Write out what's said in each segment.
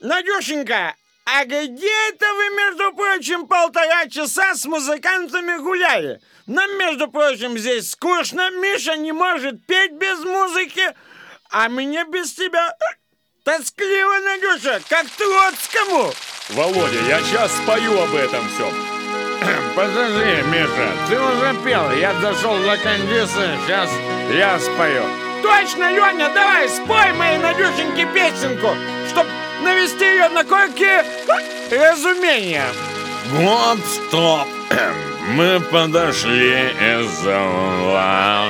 Надюшенька, а где это вы, между прочим, 1,5 часа с музыкантами гуляли? Нам, между прочим, здесь скучно, Миша не может петь без музыки, а мне без тебя тоскливо, Надюша, как Троцкому. Володя, я сейчас спою об этом всем. Подожди, Миша, ты уже пел, я дошел до кондиции, сейчас я спою. Точно, Леня, давай, спой моей Надюшеньке песенку, чтоб навести ее на кое-какие разумения. Вот, стоп. Мы подошли из-за угла.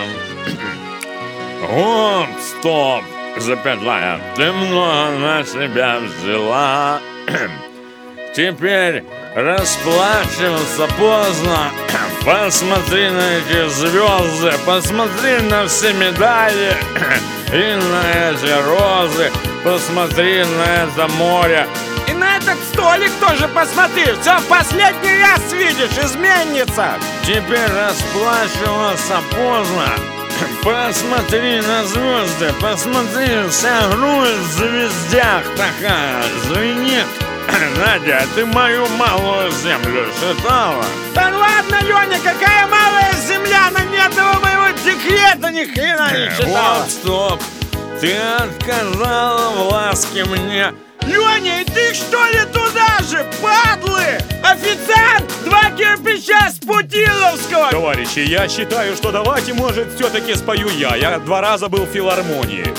Вот, стоп. Запятая, ты много на себя взяла. Теперь расплачиваться поздно. Посмотри на эти звезды, посмотри на все медали и на эти розы, посмотри на это море. И на этот столик тоже посмотри, все в последний раз видишь, изменится. Теперь расплачиваться поздно. Посмотри на звезды, посмотри, вся грудь в звездях такая звенит. Надя, ты мою малую землю считала? Да ладно, Леня, какая малая земля, на ни одного моего декрета ни хрена не читала. Вот, стоп, ты отказала в ласке мне. Леня, и ты что ли туда же, падлы? Официант, 2 кирпича с Путиловского. Товарищи, я считаю, что давайте, может, все-таки спою я. Я 2 раза был в филармонии.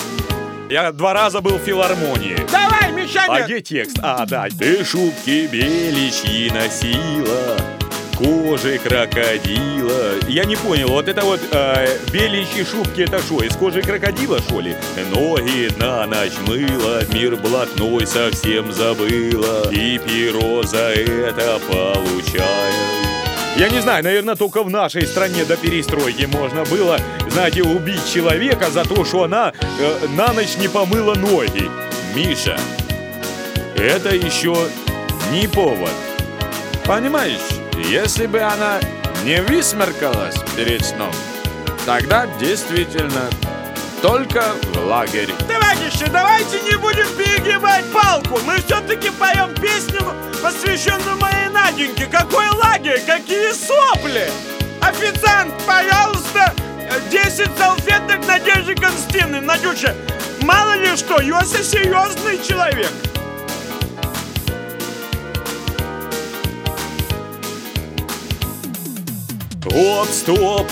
Давай, Мишаня. А где текст? А, да. Ты шубки беличьи носила, кожи крокодила. Я не понял, вот это вот беличьи шубки, это что, из кожи крокодила, что ли? Ноги на ночь мыла, мир блатной совсем забыла, и перо за это получаю. Я не знаю, наверное, только в нашей стране до перестройки можно было, знаете, убить человека за то, что она на ночь не помыла ноги. Миша, это еще не повод. Понимаешь, если бы она не высморкалась перед сном, тогда действительно только в лагерь. Товарищи, давайте не будем перегибать палку. Мы все-таки поем песню, посвященную моей Наденьке. Какой лагерь, какие сопли! Официант, пожалуйста, 10 салфеток Надежде Константиновне. Надюша, мало ли что, Йося серьезный человек. Вот, стоп,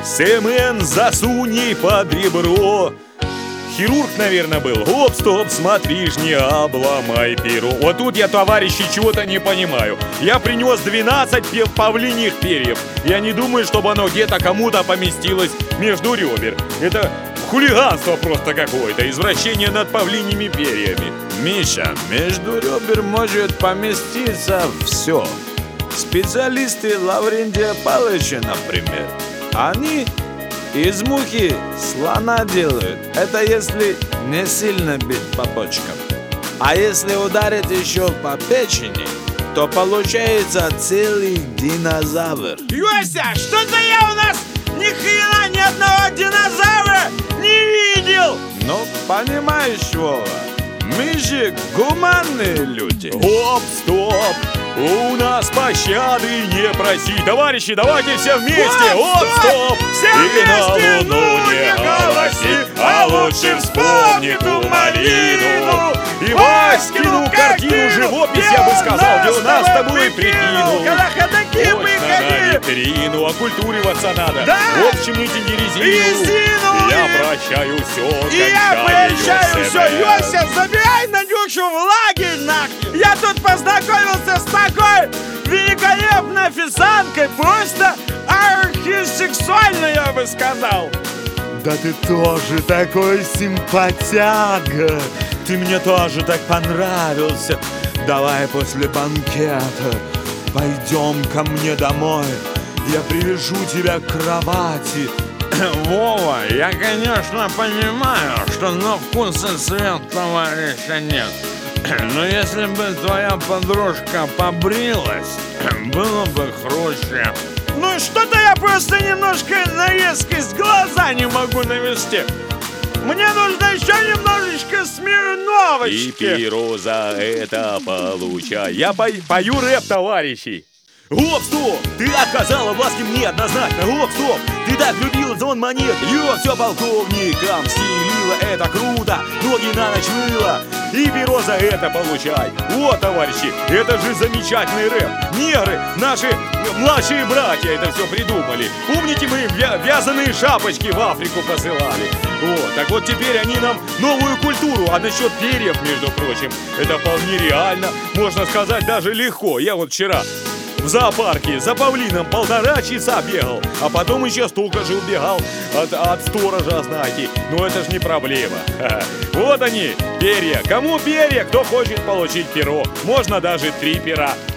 СМН засунь ей под ребро. Хирург, наверное, был. Оп, стоп, смотри ж, не обломай перо. Вот тут я, товарищи, чего-то не понимаю. Я принес 12 павлиньих перьев. Я не думаю, чтобы оно где-то кому-то поместилось между ребер. Это хулиганство просто какое-то, извращение над павлиньими перьями. Миша, между ребер может поместиться все. Специалисты Лаврентия Павловича, например, они из мухи слона делают. Это если не сильно бить по почкам. А если ударить еще по печени, то получается целый динозавр. Йося, что-то я у нас ни хрена ни одного динозавра не видел. Ну, понимаешь, Вова, мы же гуманные люди. Оп, стоп! У нас пощады не проси. Товарищи, давайте все вместе. Оп, стоп! Все и вместе, на луну не голоси, а лучше вспомни ту малину. И Васькину картину живопись, я бы сказал, где у нас с тобой прикинул. Когда ходаки Точно выходили. на витрину, окультуриваться надо. Да. В общем, не тяни резину. Я прощаю все, И я прощаю все. Йося, забирай Надюшу в лагерь нахрен. Я тут познакомился с такой великолепной официанткой. Просто архисексуальной, я бы сказал. Да ты тоже такой симпатяга. Ты мне тоже так понравился. Давай после банкета пойдем ко мне домой. Я привяжу тебя к кровати. Вова, я, конечно, понимаю, что на вкус и цвет товарища нет. Но если бы твоя подружка побрилась, было бы хруще. Ну что-то я просто немножко на резкость глаза не могу навести. Мне нужно еще немножечко И Смирновочки. перо за это получай. Я пою рэп, товарищи. Гоп, стоп! Ты отказала в ласке мне однозначно. Гоп, стоп! Ты так любила звон монет. Ё, все полковникам стелила. Это круто. Ноги на ночь мыла. И перо за это получай. Вот, товарищи, это же замечательный рэп. Негры, наши младшие братья это все придумали. Помните, мы вязаные шапочки в Африку посылали? Вот, так вот теперь они нам новую культуру. А насчет перьев, между прочим, это вполне реально. Можно сказать, даже легко. Я вот вчера в зоопарке за павлином 1,5 часа бегал, а потом еще столько же убегал от сторожа, знаете. Но это ж не проблема. Вот они, перья. Кому перья, кто хочет получить перо. Можно даже 3 пера.